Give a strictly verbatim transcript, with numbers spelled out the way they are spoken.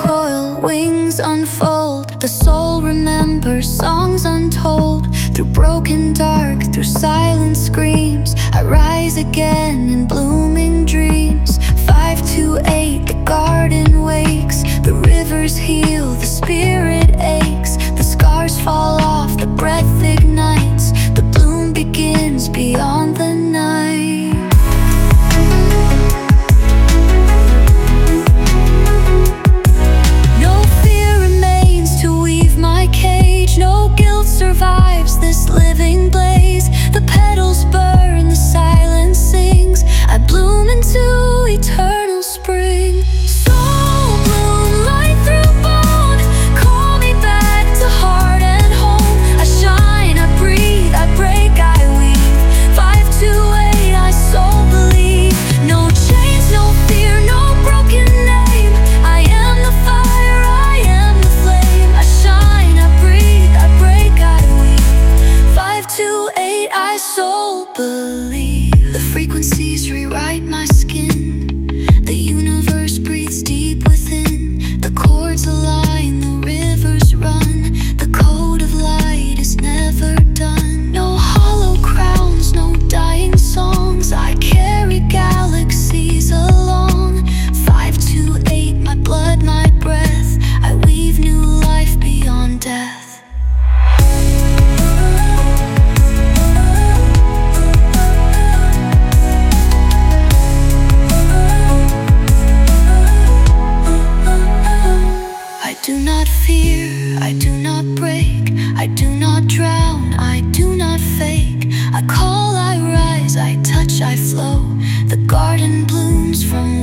coil, wings unfold. The soul remembers songs untold. Through broken dark, through silent screams, I rise again in blooming dreams. Five to eight, the garden wakes. The rivers heal, the spirit aches. The scars fall off, the breath ignites. The bloom begins beyond the night. No fear remains to weave my cage. No guilt survives this living blaze. The petals burn, the silence sings. I bloom into eternal spring. Soul bloom right through bone. Call me back to heart and home. I shine, I breathe, I break, I weave. Five to eight, I soul believe. No chains, no fear, no broken name. I am the fire, I am the flame. I shine, I breathe, I break, I weave. Five to eight, I soul believe. The frequencies rewrite my skin. The universe breathes deep within. The chords align, the rivers run. The code of light is never done. No hollow crowns, no dying songs. I carry galaxies along. Five to eight, my blood, my breath. I weave new life beyond death. I do not fear, I do not break. I do not drown, I do not fake. I call, I rise, I touch, I flow. The garden blooms from